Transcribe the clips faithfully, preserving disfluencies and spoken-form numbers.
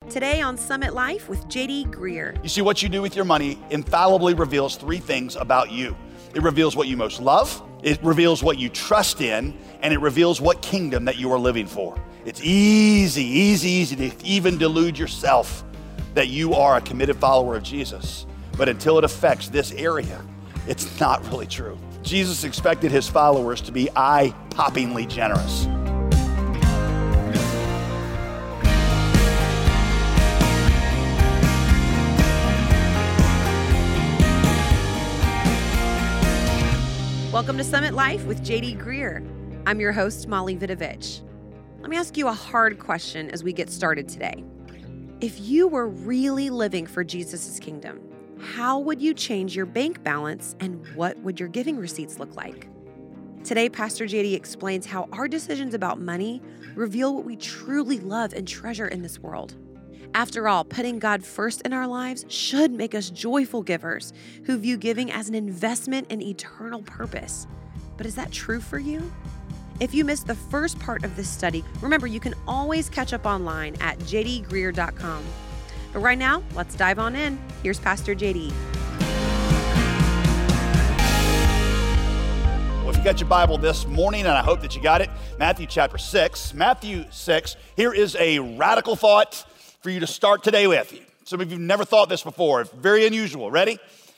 Today on Summit Life with J D Greear. You see, what you do with your money infallibly reveals three things about you. It reveals what you most love, it reveals what you trust in, and it reveals what kingdom that you are living for. It's easy, easy, easy to even delude yourself that you are a committed follower of Jesus. But until it affects this area, it's not really true. Jesus expected his followers to be eye-poppingly generous. Welcome to Summit Life with J D Greear. I'm your host, Molly Vidovich. Let me ask you a hard question as we get started today. If you were really living for Jesus' kingdom, how would you change your bank balance and what would your giving receipts look like? Today, Pastor J D explains how our decisions about money reveal what we truly love and treasure in this world. After all, putting God first in our lives should make us joyful givers who view giving as an investment in eternal purpose. But is that true for you? If you missed the first part of this study, remember you can always catch up online at j d greear dot com. But right now, let's dive on in. Here's Pastor J D. Well, if you got your Bible this morning, and I hope that you got it, Matthew chapter six. Matthew six, here is a radical thought for you to start today with. Some of you have never thought this before. Very unusual. Ready?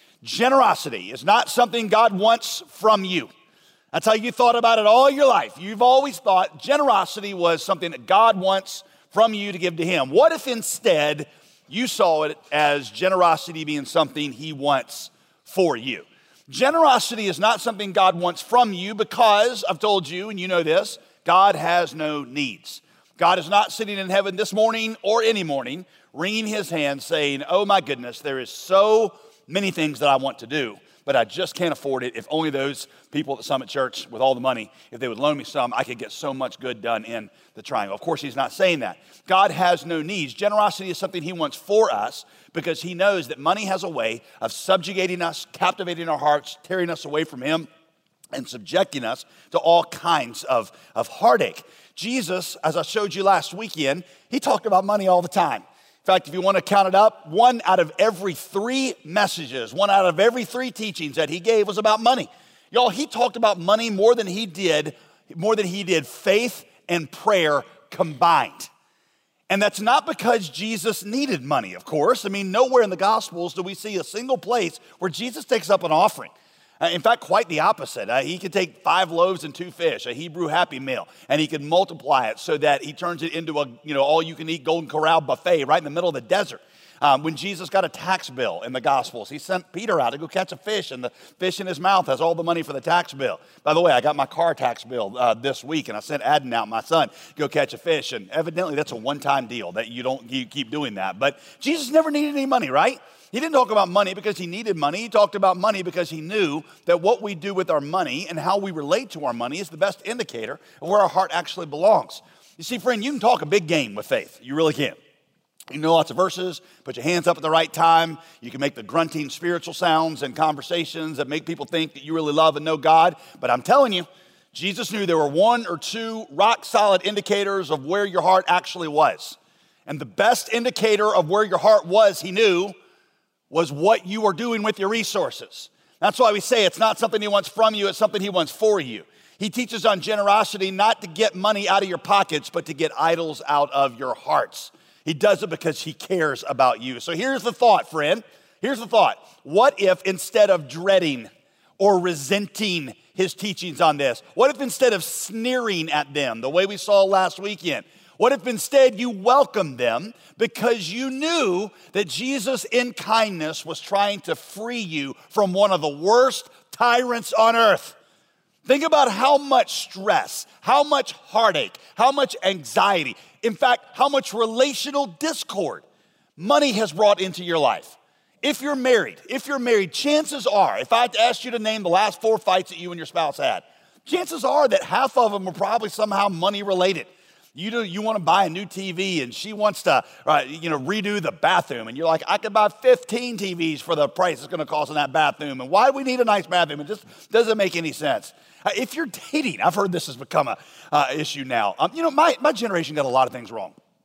Generosity is not something God wants from you. That's how you thought about it all your life. You've always thought generosity was something that God wants from you to give to him. What if instead you saw it as generosity being something he wants for you? Generosity is not something God wants from you because, I've told you, and you know this, God has no needs. God is not sitting in heaven this morning or any morning, wringing his hands saying, oh my goodness, there is so many things that I want to do, but I just can't afford it. If only those people at the Summit Church with all the money, if they would loan me some, I could get so much good done in the triangle. Of course, he's not saying that. God has no needs. Generosity is something he wants for us because he knows that money has a way of subjugating us, captivating our hearts, tearing us away from him, and subjecting us to all kinds of, of heartache. Jesus, as I showed you last weekend, he talked about money all the time. In fact, if you want to count it up, one out of every three messages, one out of every three teachings that he gave was about money. Y'all, he talked about money more than he did, more than he did faith and prayer combined. And that's not because Jesus needed money, of course. I mean, nowhere in the Gospels do we see a single place where Jesus takes up an offering. Uh, in fact, quite the opposite. Uh, he could take five loaves and two fish, a Hebrew Happy Meal, and he could multiply it so that he turns it into a, you know, all-you-can-eat Golden Corral buffet right in the middle of the desert. Um, when Jesus got a tax bill in the Gospels, he sent Peter out to go catch a fish, and the fish in his mouth has all the money for the tax bill. By the way, I got my car tax bill uh, this week, and I sent Adden out, my son, go catch a fish, and evidently that's a one-time deal that you don't you keep doing that. But Jesus never needed any money, right? He didn't talk about money because he needed money. He talked about money because he knew that what we do with our money and how we relate to our money is the best indicator of where our heart actually belongs. You see, friend, you can talk a big game with faith. You really can. You know lots of verses, put your hands up at the right time. You can make the grunting spiritual sounds and conversations that make people think that you really love and know God. But I'm telling you, Jesus knew there were one or two rock-solid indicators of where your heart actually was. And the best indicator of where your heart was, he knew, was what you are doing with your resources. That's why we say it's not something he wants from you, it's something he wants for you. He teaches on generosity not to get money out of your pockets, but to get idols out of your hearts. He does it because he cares about you. So here's the thought, friend. Here's the thought. What if instead of dreading or resenting his teachings on this, what if instead of sneering at them the way we saw last weekend, what if instead you welcomed them because you knew that Jesus in kindness was trying to free you from one of the worst tyrants on earth? Think about how much stress, how much heartache, how much anxiety, in fact, how much relational discord money has brought into your life. If you're married, if you're married, chances are, if I had to ask you to name the last four fights that you and your spouse had, chances are that half of them are probably somehow money related. You do, you want to buy a new T V and she wants to uh, you know, redo the bathroom. And you're like, I could buy fifteen T Vs for the price it's going to cost in that bathroom. And why do we need a nice bathroom? It just doesn't make any sense. Uh, if you're dating, I've heard this has become a uh, issue now. Um, you know, my, my generation got a lot of things wrong.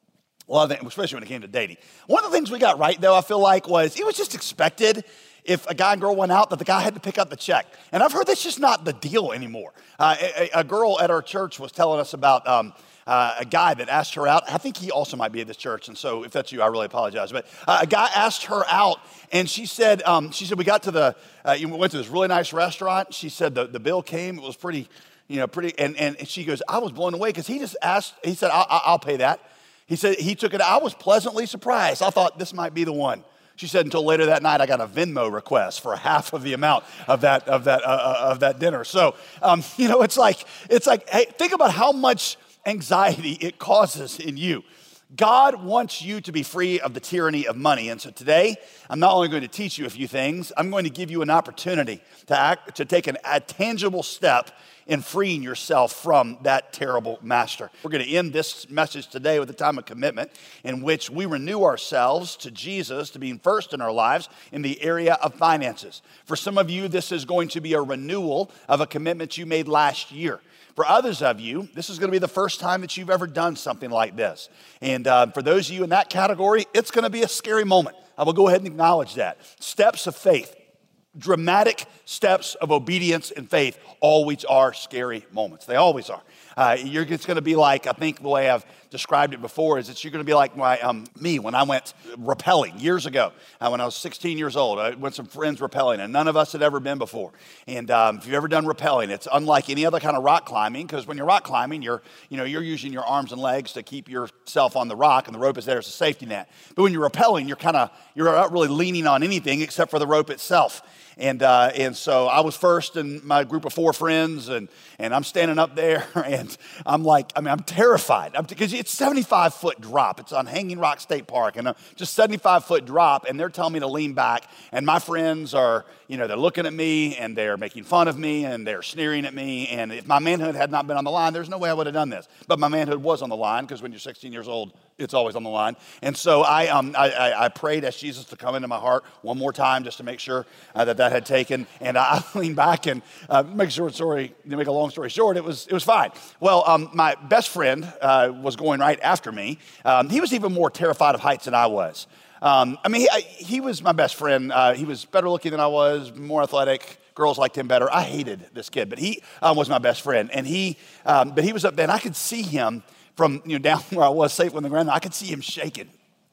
A lot of things, especially when it came to dating. One of the things we got right, though, I feel like, was it was just expected if a guy and girl went out that the guy had to pick up the check. And I've heard that's just not the deal anymore. Uh, a, a girl at our church was telling us about um, uh, a guy that asked her out. I think he also might be at this church, and so if that's you, I really apologize. But uh, a guy asked her out, and she said, um, she said we got to the, uh, we went to this really nice restaurant. She said the, the bill came, it was pretty, you know, pretty, and, and she goes, I was blown away because he just asked, he said, I'll, I'll pay that. He said he took it, I was pleasantly surprised. I thought this might be the one. She said until later that night, I got a Venmo request for half of the amount of that of that uh, of that dinner. So, um, you know, it's like it's like, hey, think about how much anxiety it causes in you. God wants you to be free of the tyranny of money. And so today, I'm not only going to teach you a few things, I'm going to give you an opportunity to act, to take an, a tangible step in freeing yourself from that terrible master. We're going to end this message today with a time of commitment in which we renew ourselves to Jesus, to being first in our lives in the area of finances. For some of you, this is going to be a renewal of a commitment you made last year. For others of you, this is going to be the first time that you've ever done something like this. And uh, for those of you in that category, it's going to be a scary moment. I will go ahead and acknowledge that. Steps of faith. Dramatic steps of obedience and faith always are scary moments. They always are. Uh, you're, it's going to be like, I think the way I've described it before is that you're going to be like my, um, me when I went rappelling years ago. Uh, when I was sixteen years old, I went with some friends rappelling, and none of us had ever been before. And um, if you've ever done rappelling, it's unlike any other kind of rock climbing, because when you're rock climbing, you're, you know, you're using your arms and legs to keep yourself on the rock, and the rope is there as a safety net. But when you're rappelling, you're kind of, you're not really leaning on anything except for the rope itself. And uh, and so I was first in my group of four friends, and and I'm standing up there, and I'm like, I mean, I'm terrified because it's seventy-five foot drop. It's on Hanging Rock State Park, and uh, just seventy-five foot drop, and they're telling me to lean back, and my friends are, you know, they're looking at me, and they're making fun of me, and they're sneering at me, and if my manhood had not been on the line, there's no way I would have done this. But my manhood was on the line, because when you're sixteen years old, it's always on the line. And so I um I, I, I prayed, asked Jesus to come into my heart one more time just to make sure uh, that that had taken. And I leaned back and uh, make sure story to make a long story short, it was it was fine. Well, um, my best friend uh, was going right after me. Um, he was even more terrified of heights than I was. Um, I mean, he, I, he was my best friend. Uh, he was better looking than I was, more athletic. Girls liked him better. I hated this kid, but he um, was my best friend. And he, um, but he was up there, and I could see him from, you know, down where I was, safe on the ground. I could see him shaking.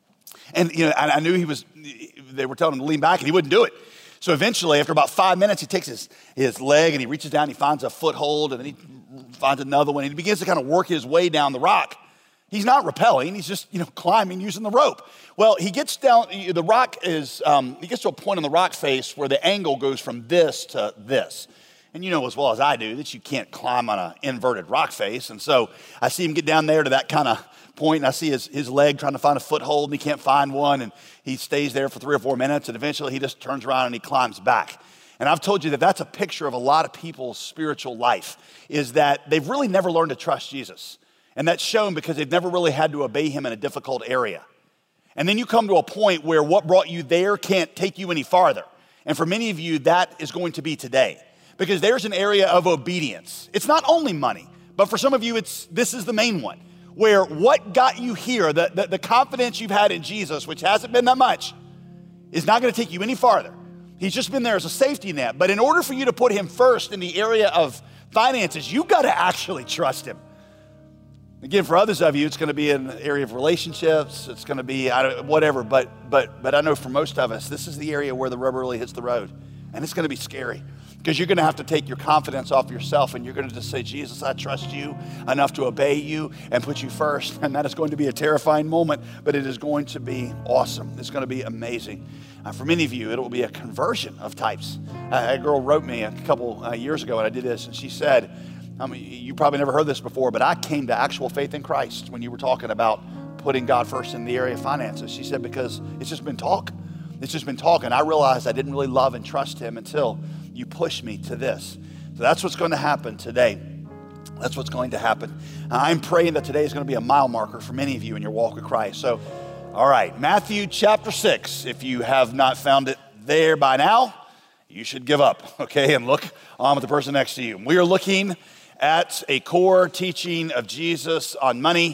And, you know, I, I knew he was, they were telling him to lean back, and he wouldn't do it. So eventually, after about five minutes, he takes his, his leg, and he reaches down, and he finds a foothold, and then he finds another one, and he begins to kind of work his way down the rock. He's not rappelling, he's just, you know, climbing using the rope. Well, he gets down, the rock is, um, he gets to a point on the rock face where the angle goes from this to this. And you know as well as I do that you can't climb on an inverted rock face. And so I see him get down there to that kind of point, and I see his, his leg trying to find a foothold, and he can't find one, and he stays there for three or four minutes, and eventually he just turns around and he climbs back. And I've told you that that's a picture of a lot of people's spiritual life, is that they've really never learned to trust Jesus. And that's shown because they've never really had to obey him in a difficult area. And then you come to a point where what brought you there can't take you any farther. And for many of you, that is going to be today. Because there's an area of obedience. It's not only money, but for some of you, it's this is the main one. Where what got you here, the, the, the confidence you've had in Jesus, which hasn't been that much, is not going to take you any farther. He's just been there as a safety net. But in order for you to put him first in the area of finances, you've got to actually trust him. Again, for others of you, it's going to be in the area of relationships. It's going to be I don't, whatever. But but but I know for most of us, this is the area where the rubber really hits the road. And it's going to be scary. Because you're going to have to take your confidence off yourself, and you're going to just say, Jesus, I trust you enough to obey you and put you first. And that is going to be a terrifying moment, but it is going to be awesome. It's going to be amazing. Uh, for many of you, it will be a conversion of types. Uh, a girl wrote me a couple uh, years ago, and I did this, and she said, I mean, you probably never heard this before, but I came to actual faith in Christ when you were talking about putting God first in the area of finances. She said, because it's just been talk. It's just been talk, and I realized I didn't really love and trust him until you push me to this. So that's what's going to happen today. That's what's going to happen. I'm praying that today is going to be a mile marker for many of you in your walk with Christ. So, all right, Matthew chapter six. If you have not found it there by now, you should give up, okay, and look on with the person next to you. We are looking at a core teaching of Jesus on money.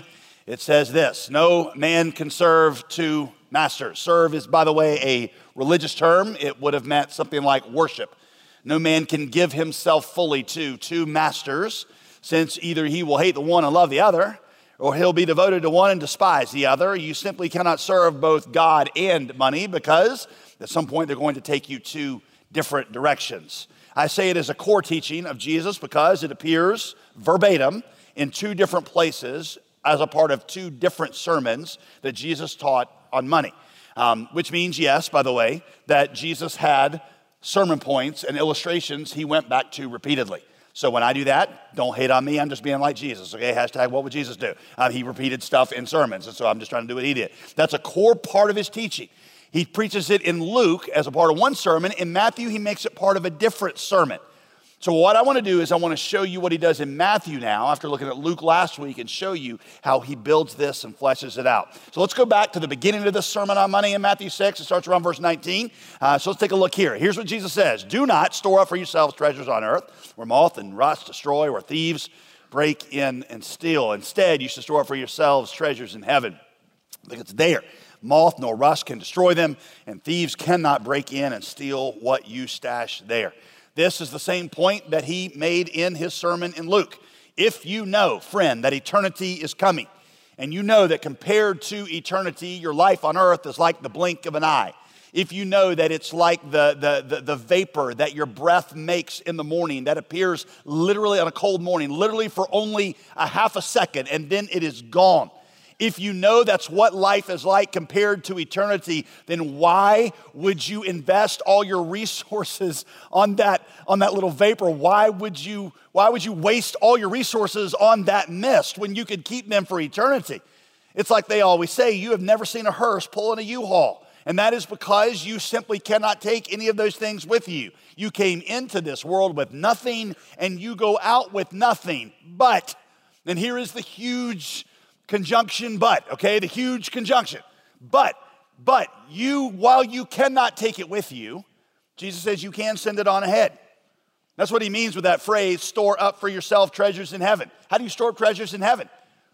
It says this: no man can serve two masters. Serve is, by the way, a religious term. It would have meant something like worship. No man can give himself fully to two masters, since either he will hate the one and love the other, or he'll be devoted to one and despise the other. You simply cannot serve both God and money, because at some point they're going to take you two different directions. I say it is a core teaching of Jesus because it appears verbatim in two different places as a part of two different sermons that Jesus taught on money. Um, which means, yes, by the way, that Jesus had sermon points and illustrations he went back to repeatedly. So when I do that, don't hate on me. I'm just being like Jesus, okay? Hashtag, what would Jesus do? Um, he repeated stuff in sermons, and so I'm just trying to do what he did. That's a core part of his teaching. He preaches it in Luke as a part of one sermon. In Matthew, he makes it part of a different sermon. So what I want to do is I want to show you what he does in Matthew now, after looking at Luke last week, and show you how he builds this and fleshes it out. So let's go back to the beginning of this sermon on money in Matthew six. It starts around verse nineteen. Uh, so let's take a look here. Here's what Jesus says: do not store up for yourselves treasures on earth, where moth and rust destroy, where thieves break in and steal. Instead, you should store up for yourselves treasures in heaven, because it's there. Moth nor rust can destroy them, and thieves cannot break in and steal what you stash there. This is the same point that he made in his sermon in Luke. If you know, friend, that eternity is coming, and you know that compared to eternity, your life on earth is like the blink of an eye. If you know that it's like the, the, the, the vapor that your breath makes in the morning that appears literally on a cold morning, literally for only a half a second, and then it is gone. If you know that's what life is like compared to eternity, then why would you invest all your resources on that, on that little vapor? Why would you, why would you waste all your resources on that mist when you could keep them for eternity? It's like they always say, you have never seen a hearse pulling a U-Haul. And that is because you simply cannot take any of those things with you. You came into this world with nothing, and you go out with nothing. But, and here is the huge conjunction but, okay, the huge conjunction. But, but you, while you cannot take it with you, Jesus says you can send it on ahead. That's what he means with that phrase, store up for yourself treasures in heaven. How do you store up treasures in heaven?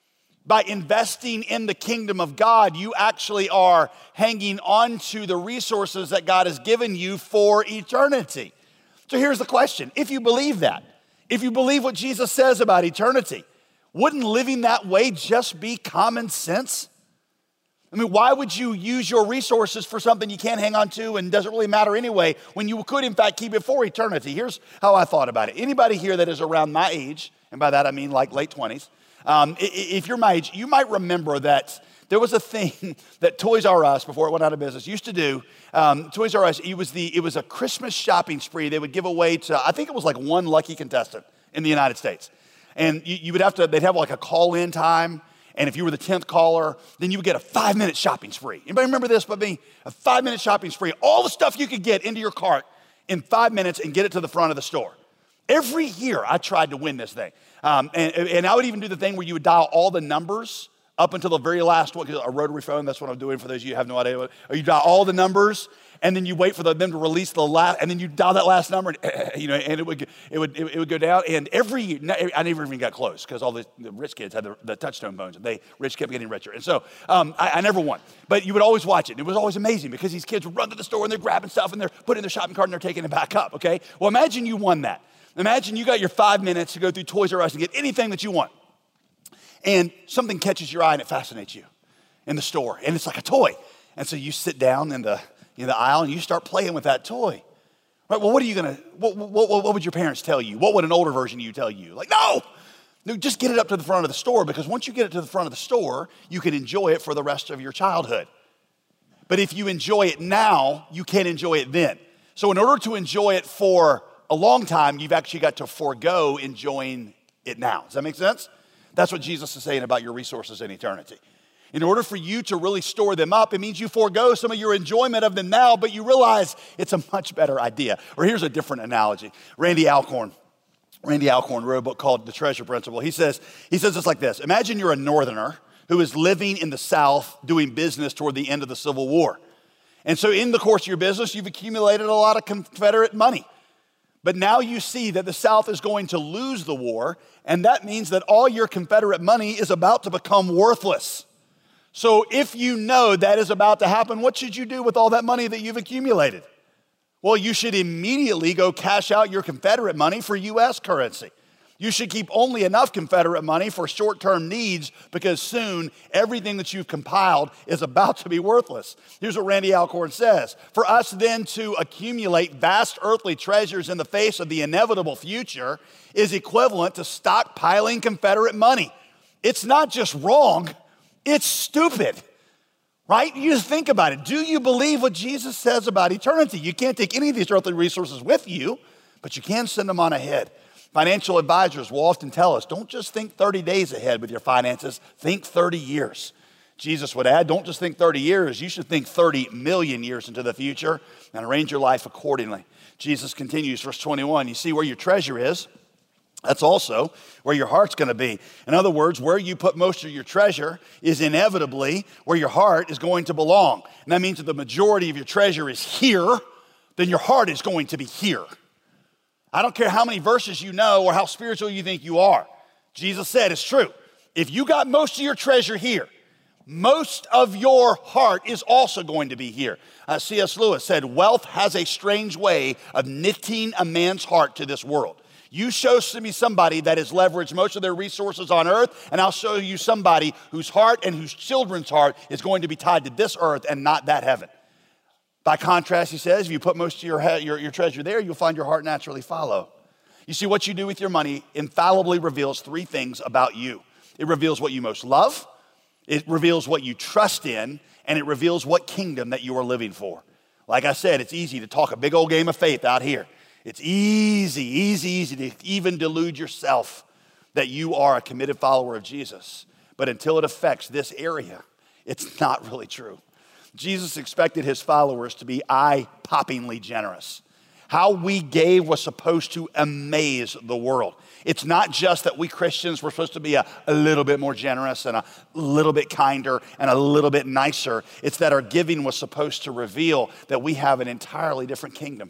By investing in the kingdom of God, you actually are hanging on to the resources that God has given you for eternity. So here's the question. If you believe that, if you believe what Jesus says about eternity, wouldn't living that way just be common sense? I mean, why would you use your resources for something you can't hang on to and doesn't really matter anyway when you could, in fact, keep it for eternity? Here's how I thought about it. Anybody here that is around my age, and by that I mean like late twenties, um, if you're my age, you might remember that there was a thing that Toys R Us, before it went out of business, used to do. Um, Toys R Us, it was, the, it was a Christmas shopping spree they would give away to, I think it was like one lucky contestant in the United States. And you, you would have to, they'd have like a call-in time. And if you were the tenth caller, then you would get a five-minute shopping spree. Anybody remember this but me? A five-minute shopping spree. All the stuff you could get into your cart in five minutes and get it to the front of the store. Every year, I tried to win this thing. Um, and, and I would even do the thing where you would dial all the numbers up until the very last one, a rotary phone, that's what I'm doing for those of you who have no idea. What, or you dial all the numbers, and then you wait for the, them to release the last, and then you dial that last number, and, you know, and it would it would it would go down. And every year, I never even got close because all the, the rich kids had the, the touchstone phones, and they rich kept getting richer. And so um, I, I never won, but you would always watch it. And it was always amazing because these kids would run to the store and they're grabbing stuff and they're putting it in their shopping cart and they're taking it back up. Okay, well imagine you won that. Imagine you got your five minutes to go through Toys R Us and get anything that you want. And something catches your eye and it fascinates you in the store. And it's like a toy. And so you sit down in the, in the aisle and you start playing with that toy. Right? Well, what are you going to, what, what, what would your parents tell you? What would an older version of you tell you? Like, no, no, just get it up to the front of the store, because once you get it to the front of the store, you can enjoy it for the rest of your childhood. But if you enjoy it now, you can't enjoy it then. So in order to enjoy it for a long time, you've actually got to forego enjoying it now. Does that make sense? That's what Jesus is saying about your resources in eternity. In order for you to really store them up, it means you forego some of your enjoyment of them now, but you realize it's a much better idea. Or here's a different analogy. Randy Alcorn, Randy Alcorn wrote a book called The Treasure Principle. He says, he says it's like this. Imagine you're a northerner who is living in the South doing business toward the end of the Civil War. And so in the course of your business, you've accumulated a lot of Confederate money. But now you see that the South is going to lose the war, and that means that all your Confederate money is about to become worthless. So if you know that is about to happen, what should you do with all that money that you've accumulated? Well, you should immediately go cash out your Confederate money for U S currency. You should keep only enough Confederate money for short-term needs because soon everything that you've compiled is about to be worthless. Here's what Randy Alcorn says. For us then to accumulate vast earthly treasures in the face of the inevitable future is equivalent to stockpiling Confederate money. It's not just wrong, it's stupid, right? You just think about it. Do you believe what Jesus says about eternity? You can't take any of these earthly resources with you, but you can send them on ahead. Financial advisors will often tell us, don't just think thirty days ahead with your finances, think thirty years. Jesus would add, don't just think thirty years, you should think thirty million years into the future and arrange your life accordingly. Jesus continues, verse twenty-one, you see where your treasure is, that's also where your heart's gonna be. In other words, where you put most of your treasure is inevitably where your heart is going to belong. And that means that the majority of your treasure is here, then your heart is going to be here. I don't care how many verses you know or how spiritual you think you are. Jesus said it's true. If you got most of your treasure here, most of your heart is also going to be here. Uh, C S Lewis said, wealth has a strange way of knitting a man's heart to this world. You show me somebody that has leveraged most of their resources on earth, and I'll show you somebody whose heart and whose children's heart is going to be tied to this earth and not that heaven. By contrast, he says, if you put most of your, your, your treasure there, you'll find your heart naturally follow. You see, what you do with your money infallibly reveals three things about you. It reveals what you most love, it reveals what you trust in, and it reveals what kingdom that you are living for. Like I said, it's easy to talk a big old game of faith out here. It's easy, easy, easy to even delude yourself that you are a committed follower of Jesus. But until it affects this area, it's not really true. Jesus expected his followers to be eye-poppingly generous. How we gave was supposed to amaze the world. It's not just that we Christians were supposed to be a, a little bit more generous and a little bit kinder and a little bit nicer. It's that our giving was supposed to reveal that we have an entirely different kingdom.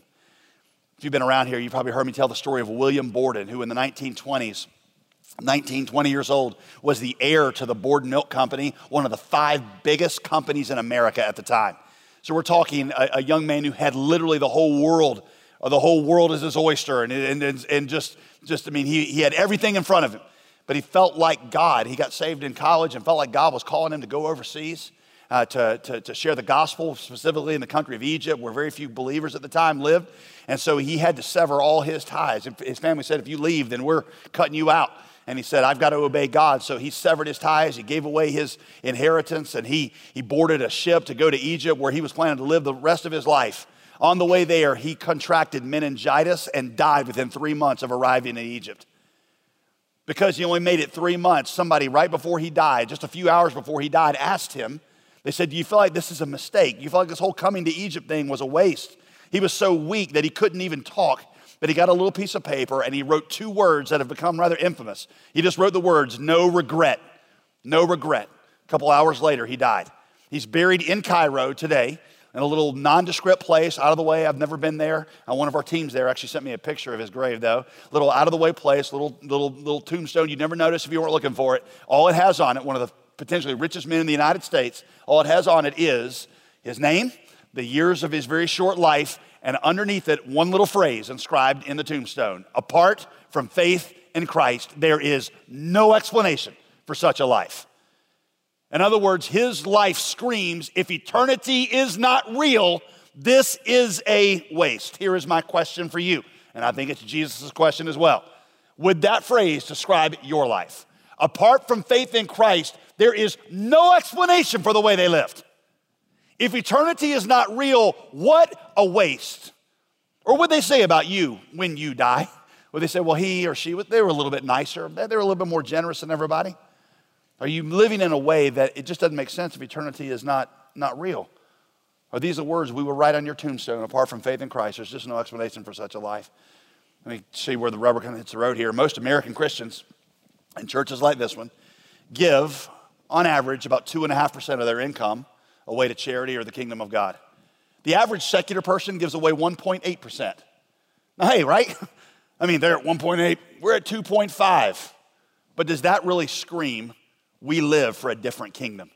If you've been around here, you've probably heard me tell the story of William Borden, who in the nineteen twenties, nineteen, twenty years old, was the heir to the Borden Milk Company, one of the five biggest companies in America at the time. So we're talking a, a young man who had literally the whole world, or the whole world as his oyster, and, and, and just, just, I mean, he, he had everything in front of him. But he felt like God. He got saved in college and felt like God was calling him to go overseas uh, to, to, to share the gospel, specifically in the country of Egypt, where very few believers at the time lived. And so he had to sever all his ties. His family said, if you leave, then we're cutting you out. And he said, I've got to obey God. So he severed his ties. He gave away his inheritance, and he, he boarded a ship to go to Egypt, where he was planning to live the rest of his life. On the way there, he contracted meningitis and died within three months of arriving in Egypt. Because he only made it three months, somebody right before he died, just a few hours before he died, asked him, they said, do you feel like this is a mistake? Do you feel like this whole coming to Egypt thing was a waste? He was so weak that he couldn't even talk. But he got a little piece of paper and he wrote two words that have become rather infamous. He just wrote the words, no regret, no regret. A couple hours later, he died. He's buried in Cairo today in a little nondescript place, out of the way. I've never been there. Uh, one of our teams there actually sent me a picture of his grave, though. Little out of the way place, little little little tombstone you'd never notice if you weren't looking for it. All it has on it, one of the potentially richest men in the United States, all it has on it is his name, the years of his very short life, and underneath it, one little phrase inscribed in the tombstone. Apart from faith in Christ, there is no explanation for such a life. In other words, his life screams, if eternity is not real, this is a waste. Here is my question for you, and I think it's Jesus' question as well. Would that phrase describe your life? Apart from faith in Christ, there is no explanation for the way they lived. If eternity is not real, what a waste. Or would they say about you when you die? Would they say, well, he or she, they were a little bit nicer. They were a little bit more generous than everybody. Are you living in a way that it just doesn't make sense if eternity is not, not real? Are these the words we will write on your tombstone? Apart from faith in Christ, there's just no explanation for such a life. Let me see where the rubber kind of hits the road here. Most American Christians in churches like this one give, on average, about two point five percent of their income away to charity or the kingdom of God. The average secular person gives away one point eight percent. Hey, right? I mean, they're at one point eight, we're at two point five. But does that really scream, we live for a different kingdom?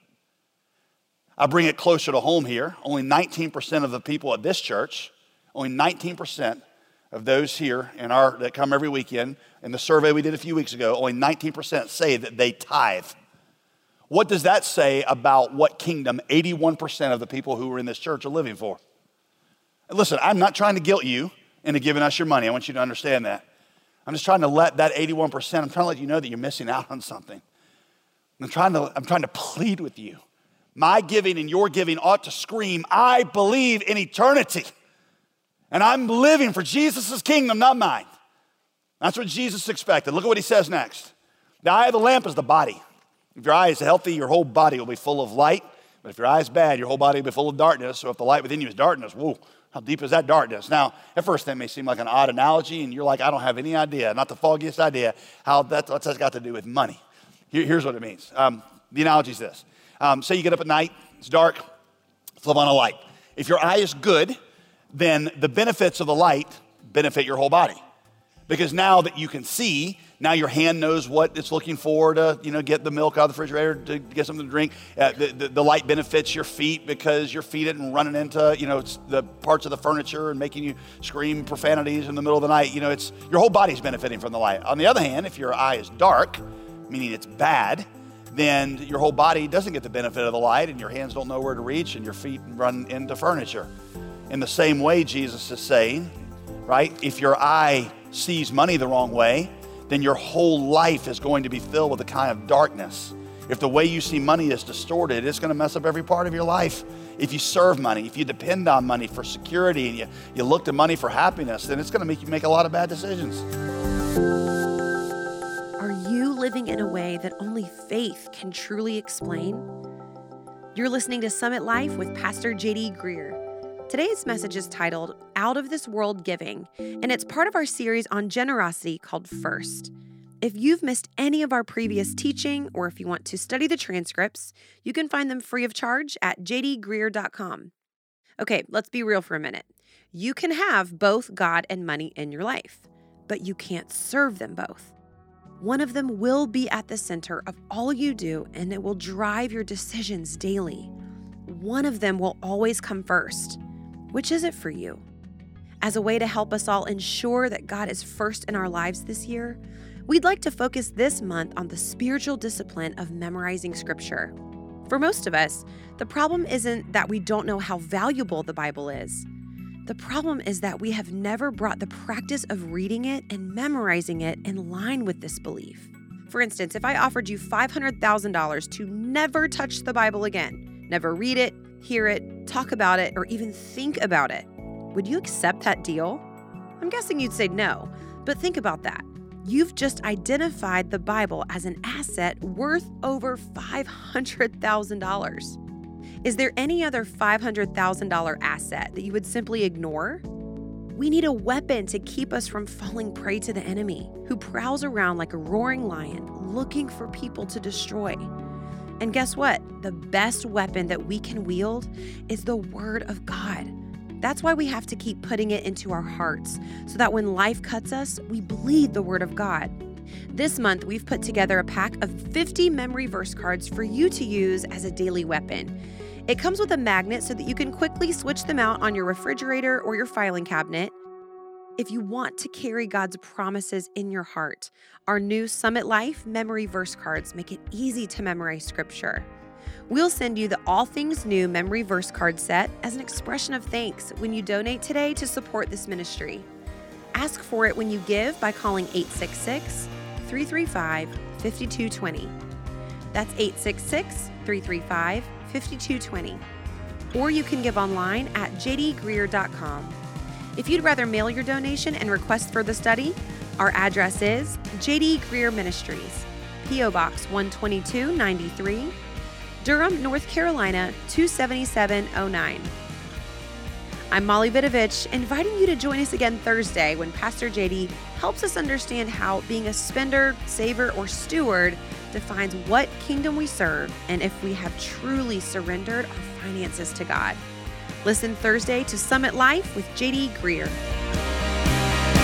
I bring it closer to home here. Only nineteen percent of the people at this church, only nineteen percent of those here in our that come every weekend, in the survey we did a few weeks ago, only nineteen percent say that they tithe. What does that say about what kingdom eighty-one percent of the people who are in this church are living for? And listen, I'm not trying to guilt you into giving us your money. I want you to understand that. I'm just trying to let that eighty-one percent, I'm trying to let you know that you're missing out on something. I'm trying to, I'm trying to plead with you. My giving and your giving ought to scream, I believe in eternity. And I'm living for Jesus' kingdom, not mine. That's what Jesus expected. Look at what he says next. The eye of the lamp is the body. If your eye is healthy, your whole body will be full of light. But if your eye is bad, your whole body will be full of darkness. So if the light within you is darkness, whoa, how deep is that darkness? Now, at first that may seem like an odd analogy, and you're like, I don't have any idea, not the foggiest idea, how that, what's that got to do with money. Here, here's what it means. Um, the analogy is this. Um, say you get up at night, it's dark, flip on a light. If your eye is good, then the benefits of the light benefit your whole body. Because now that you can see, now your hand knows what it's looking for to, you know, get the milk out of the refrigerator, to get something to drink. Uh, the, the, the light benefits your feet because your feet isn't running into, you know, the parts of the furniture and making you scream profanities in the middle of the night. You know, it's your whole body's benefiting from the light. On the other hand, if your eye is dark, meaning it's bad, then your whole body doesn't get the benefit of the light and your hands don't know where to reach and your feet run into furniture. In the same way, Jesus is saying, right, if your eye sees money the wrong way, then your whole life is going to be filled with a kind of darkness. If the way you see money is distorted, it's going to mess up every part of your life. If you serve money, if you depend on money for security and you, you look to money for happiness, then it's going to make you make a lot of bad decisions. Are you living in a way that only faith can truly explain? You're listening to Summit Life with Pastor J D Greer. Today's message is titled Out of This World Giving, and it's part of our series on generosity called First. If you've missed any of our previous teaching, or if you want to study the transcripts, you can find them free of charge at j d greer dot com. Okay, let's be real for a minute. You can have both God and money in your life, but you can't serve them both. One of them will be at the center of all you do, and it will drive your decisions daily. One of them will always come first. Which is it for you? As a way to help us all ensure that God is first in our lives this year, we'd like to focus this month on the spiritual discipline of memorizing Scripture. For most of us, the problem isn't that we don't know how valuable the Bible is. The problem is that we have never brought the practice of reading it and memorizing it in line with this belief. For instance, if I offered you five hundred thousand dollars to never touch the Bible again, never read it, hear it, talk about it, or even think about it, would you accept that deal? I'm guessing you'd say no, but think about that. You've just identified the Bible as an asset worth over five hundred thousand dollars. Is there any other five hundred thousand dollars asset that you would simply ignore? We need a weapon to keep us from falling prey to the enemy, who prowls around like a roaring lion looking for people to destroy. And guess what? The best weapon that we can wield is the Word of God. That's why we have to keep putting it into our hearts, so that when life cuts us, we bleed the Word of God. This month, we've put together a pack of fifty memory verse cards for you to use as a daily weapon. It comes with a magnet so that you can quickly switch them out on your refrigerator or your filing cabinet. If you want to carry God's promises in your heart, our new Summit Life memory verse cards make it easy to memorize Scripture. We'll send you the All Things New memory verse card set as an expression of thanks when you donate today to support this ministry. Ask for it when you give by calling eight six six, three three five, five two two zero. That's eight six six, three three five, five two two zero. Or you can give online at j d greer dot com. If you'd rather mail your donation and request for the study, our address is J D Greer Ministries, P O Box one twenty-two ninety-three, Durham, North Carolina two seven seven oh nine. I'm Molly Vidovich, inviting you to join us again Thursday when Pastor J D helps us understand how being a spender, saver, or steward defines what kingdom we serve and if we have truly surrendered our finances to God. Listen Thursday to Summit Life with J D Greer.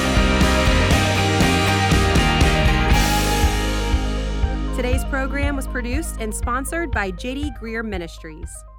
Today's program was produced and sponsored by J D Greer Ministries.